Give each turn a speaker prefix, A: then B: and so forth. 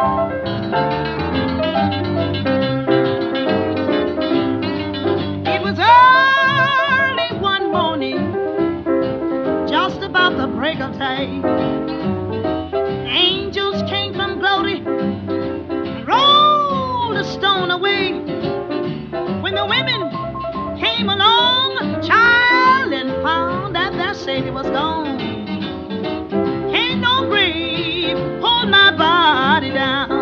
A: It was early one morning, just about the break of day. Angels came from glory and rolled a stone away. When the women came along, child, and found that their Savior was gone, can't no grave hold my body down.